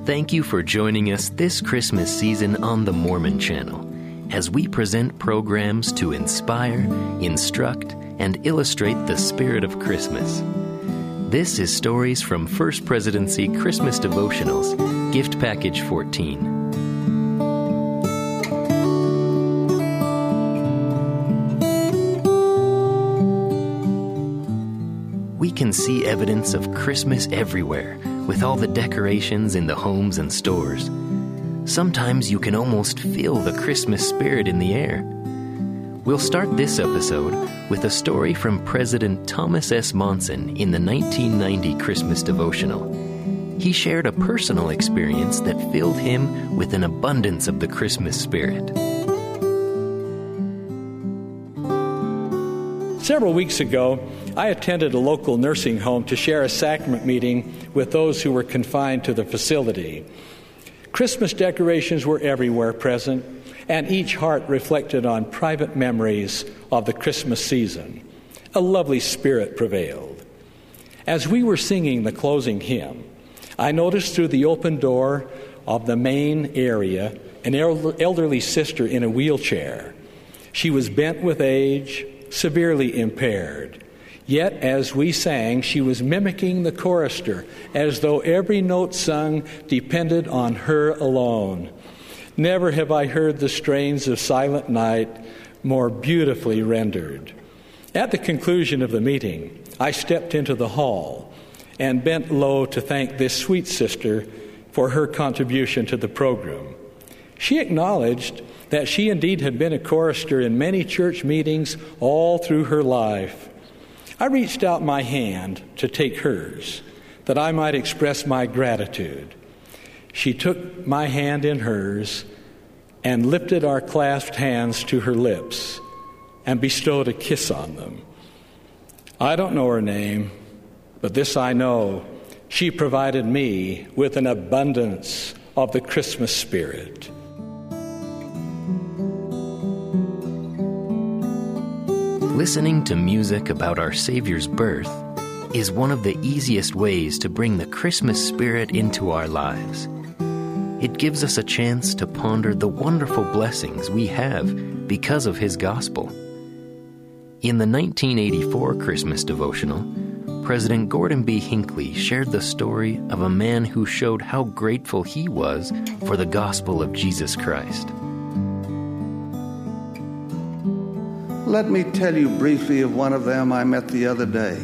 Thank you for joining us this Christmas season on the Mormon Channel as we present programs to inspire, instruct, and illustrate the spirit of Christmas. This is Stories from First Presidency Christmas Devotionals, Gift Package 14. We can see evidence of Christmas everywhere, with all the decorations in the homes and stores. Sometimes you can almost feel the Christmas spirit in the air. We'll start this episode with a story from President Thomas S. Monson in the 1990 Christmas devotional. He shared a personal experience that filled him with an abundance of the Christmas spirit. Several weeks ago, I attended a local nursing home to share a sacrament meeting with those who were confined to the facility. Christmas decorations were everywhere present, and each heart reflected on private memories of the Christmas season. A lovely spirit prevailed. As we were singing the closing hymn, I noticed through the open door of the main area an elderly sister in a wheelchair. She was bent with age, severely impaired. Yet, as we sang, she was mimicking the chorister, as though every note sung depended on her alone. Never have I heard the strains of Silent Night more beautifully rendered. At the conclusion of the meeting, I stepped into the hall and bent low to thank this sweet sister for her contribution to the program. She acknowledged that she indeed had been a chorister in many church meetings all through her life. I reached out my hand to take hers, that I might express my gratitude. She took my hand in hers and lifted our clasped hands to her lips and bestowed a kiss on them. I don't know her name, but this I know: she provided me with an abundance of the Christmas spirit. Listening to music about our Savior's birth is one of the easiest ways to bring the Christmas spirit into our lives. It gives us a chance to ponder the wonderful blessings we have because of His gospel. In the 1984 Christmas devotional, President Gordon B. Hinckley shared the story of a man who showed how grateful he was for the gospel of Jesus Christ. Let me tell you briefly of one of them I met the other day.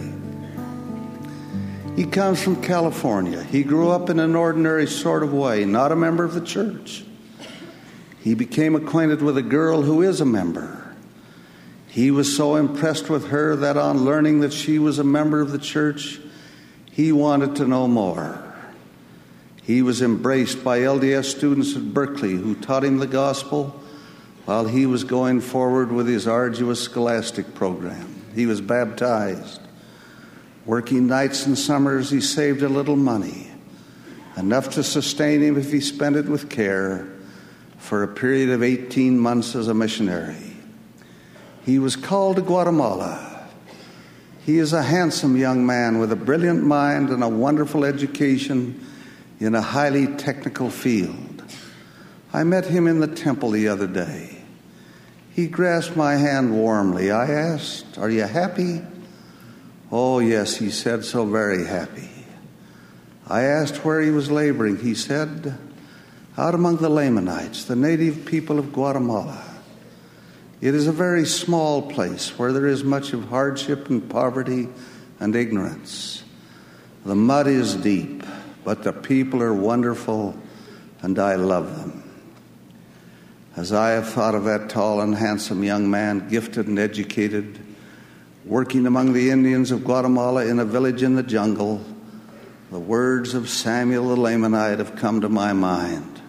He comes from California. He grew up in an ordinary sort of way, not a member of the church. He became acquainted with a girl who is a member. He was so impressed with her that on learning that she was a member of the church, he wanted to know more. He was embraced by LDS students at Berkeley who taught him the gospel while he was going forward with his arduous scholastic program. He was baptized. Working nights and summers, he saved a little money, enough to sustain him if he spent it with care, for a period of 18 months as a missionary. He was called to Guatemala. He is a handsome young man with a brilliant mind and a wonderful education in a highly technical field. I met him in the temple the other day. He grasped my hand warmly. I asked, "Are you happy?" "Oh, yes," he said, "so very happy." I asked where he was laboring. He said, "Out among the Lamanites, the native people of Guatemala. It is a very small place where there is much of hardship and poverty and ignorance. The mud is deep, but the people are wonderful, and I love them." As I have thought of that tall and handsome young man, gifted and educated, working among the Indians of Guatemala in a village in the jungle, the words of Samuel the Lamanite have come to my mind.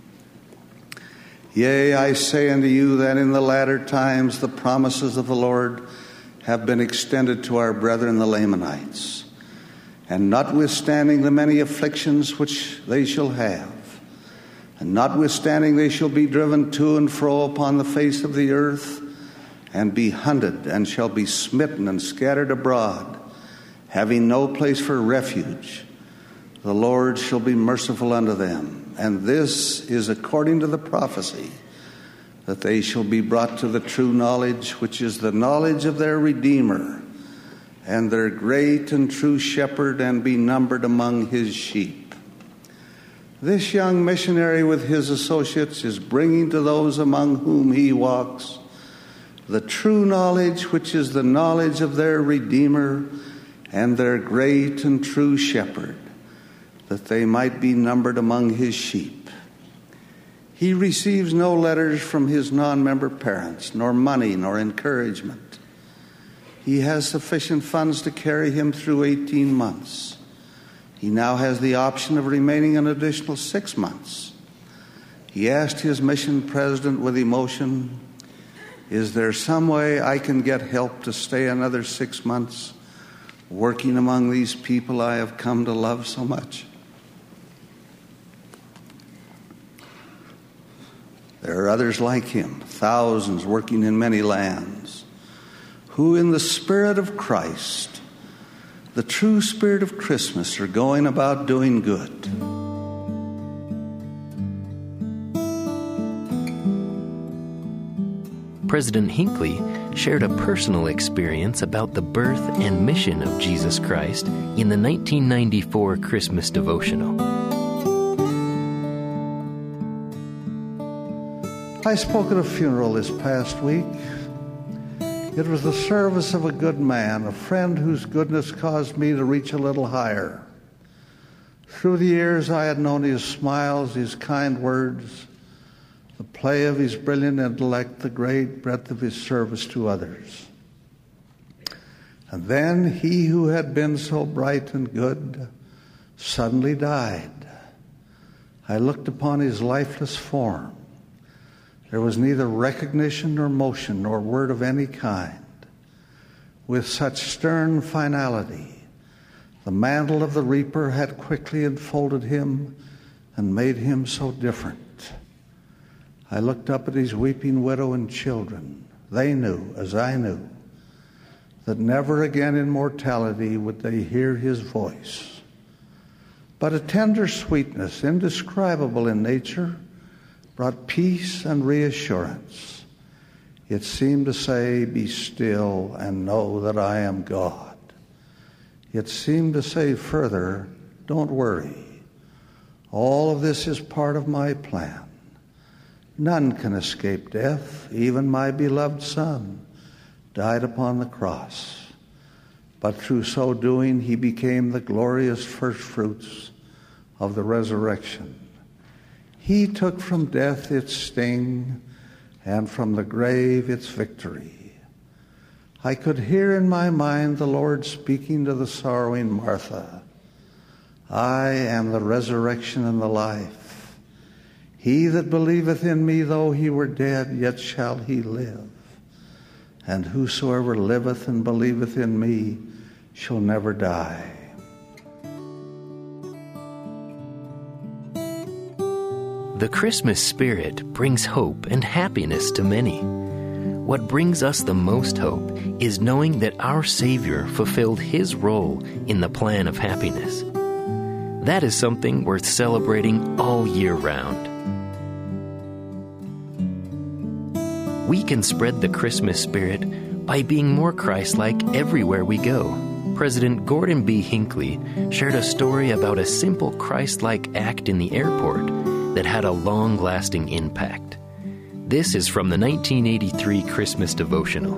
"Yea, I say unto you that in the latter times the promises of the Lord have been extended to our brethren the Lamanites. And notwithstanding the many afflictions which they shall have, and notwithstanding they shall be driven to and fro upon the face of the earth, and be hunted, and shall be smitten and scattered abroad, having no place for refuge, the Lord shall be merciful unto them. And this is according to the prophecy, that they shall be brought to the true knowledge, which is the knowledge of their Redeemer, and their great and true shepherd, and be numbered among his sheep. This young missionary with his associates is bringing to those among whom he walks the true knowledge, which is the knowledge of their Redeemer and their great and true shepherd, that they might be numbered among his sheep. He receives no letters from his non-member parents, nor money, nor encouragement. He has sufficient funds to carry him through 18 months. He now has the option of remaining an additional 6 months. He asked his mission president with emotion, "Is there some way I can get help to stay another 6 months working among these people I have come to love so much?" There are others like him, thousands working in many lands, who in the Spirit of Christ, the true spirit of Christmas, are going about doing good. President Hinckley shared a personal experience about the birth and mission of Jesus Christ in the 1994 Christmas devotional. I spoke at a funeral this past week. It was the service of a good man, a friend whose goodness caused me to reach a little higher. Through the years, I had known his smiles, his kind words, the play of his brilliant intellect, the great breadth of his service to others. And then he who had been so bright and good suddenly died. I looked upon his lifeless form. There was neither recognition nor motion nor word of any kind. With such stern finality, the mantle of the reaper had quickly enfolded him and made him so different. I looked up at his weeping widow and children. They knew, as I knew, that never again in mortality would they hear his voice. But a tender sweetness, indescribable in nature, brought peace and reassurance. It seemed to say, "Be still and know that I am God." It seemed to say further, "Don't worry. All of this is part of my plan. None can escape death. Even my beloved Son died upon the cross. But through so doing, he became the glorious first fruits of the resurrection. He took from death its sting and from the grave its victory." I could hear in my mind the Lord speaking to the sorrowing Martha, "I am the resurrection and the life. He that believeth in me, though he were dead, yet shall he live. And whosoever liveth and believeth in me shall never die." The Christmas spirit brings hope and happiness to many. What brings us the most hope is knowing that our Savior fulfilled his role in the plan of happiness. That is something worth celebrating all year round. We can spread the Christmas spirit by being more Christ-like everywhere we go. President Gordon B. Hinckley shared a story about a simple Christ-like act in the airport that had a long-lasting impact. This is from the 1983 Christmas devotional.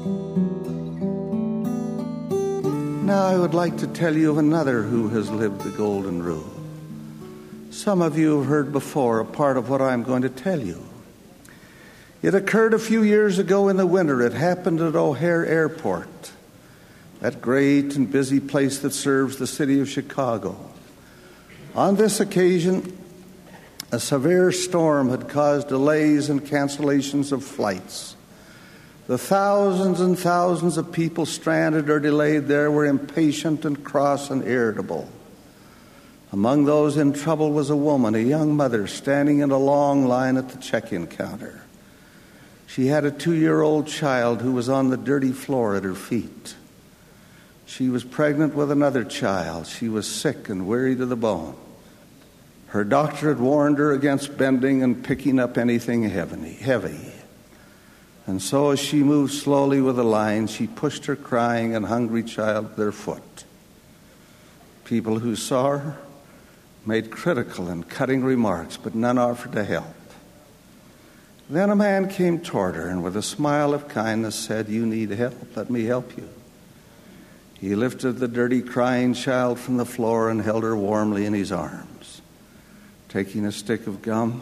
Now I would like to tell you of another who has lived the golden rule. Some of you have heard before a part of what I'm going to tell you. It occurred a few years ago in the winter. It happened at O'Hare Airport, that great and busy place that serves the city of Chicago. On this occasion, a severe storm had caused delays and cancellations of flights. The thousands and thousands of people stranded or delayed there were impatient and cross and irritable. Among those in trouble was a woman, a young mother, standing in a long line at the check-in counter. She had a 2-year-old child who was on the dirty floor at her feet. She was pregnant with another child. She was sick and weary to the bone. Her doctor had warned her against bending and picking up anything heavy. And so as she moved slowly with the line, she pushed her crying and hungry child with her foot. People who saw her made critical and cutting remarks, but none offered to help. Then a man came toward her and with a smile of kindness said, "You need help. Let me help you." He lifted the dirty, crying child from the floor and held her warmly in his arms. Taking a stick of gum,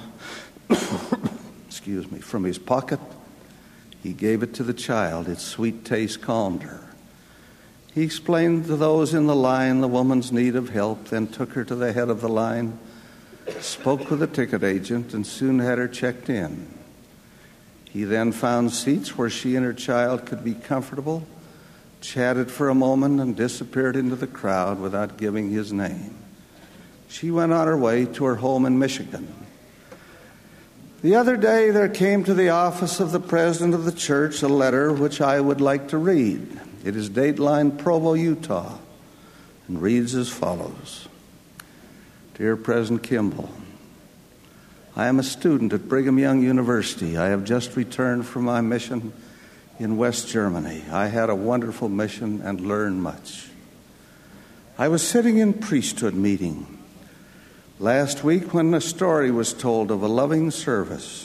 from his pocket, he gave it to the child. Its sweet taste calmed her. He explained to those in the line the woman's need of help, then took her to the head of the line, spoke with the ticket agent, and soon had her checked in. He then found seats where she and her child could be comfortable, chatted for a moment, and disappeared into the crowd without giving his name. She went on her way to her home in Michigan. The other day there came to the office of the president of the church a letter which I would like to read. It is dateline Provo, Utah, and reads as follows. Dear President Kimball, I am a student at Brigham Young University. I have just returned from my mission in West Germany. I had a wonderful mission and learned much. I was sitting in priesthood meeting last week when a story was told of a loving service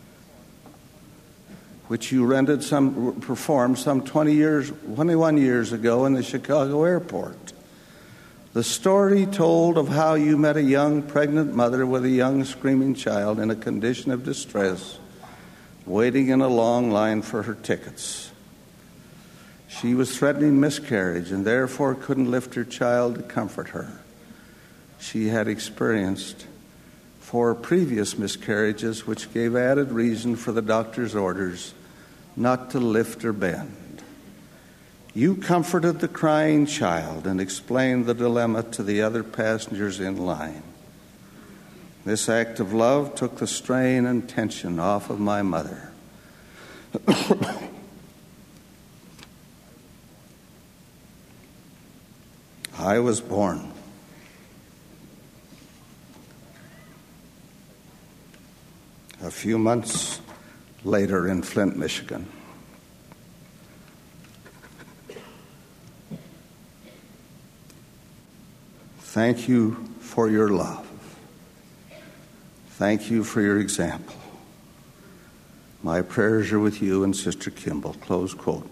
which you performed some 21 years ago in the Chicago airport. The story told of how you met a young pregnant mother with a young screaming child in a condition of distress, waiting in a long line for her tickets. She was threatening miscarriage and therefore couldn't lift her child to comfort her. She had experienced 4 previous miscarriages, which gave added reason for the doctor's orders not to lift or bend. You comforted the crying child and explained the dilemma to the other passengers in line. This act of love took the strain and tension off of my mother. I was born. A few months later in Flint, Michigan. Thank you for your love. Thank you for your example. My prayers are with you and Sister Kimball. Close quote.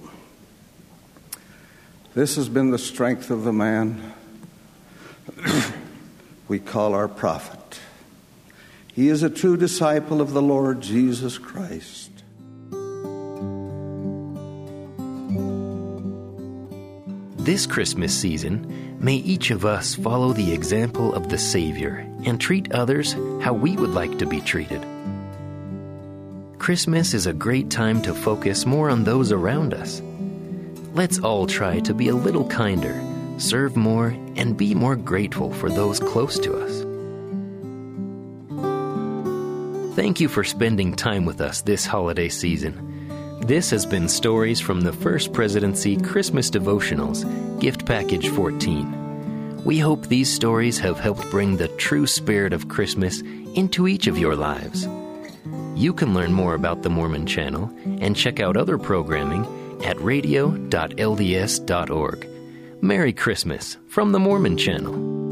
This has been the strength of the man we call our prophet. He is a true disciple of the Lord Jesus Christ. This Christmas season, may each of us follow the example of the Savior and treat others how we would like to be treated. Christmas is a great time to focus more on those around us. Let's all try to be a little kinder, serve more, and be more grateful for those close to us. Thank you for spending time with us this holiday season. This has been Stories from the First Presidency Christmas Devotionals, Gift Package 14. We hope these stories have helped bring the true spirit of Christmas into each of your lives. You can learn more about the Mormon Channel and check out other programming at radio.lds.org. Merry Christmas from the Mormon Channel.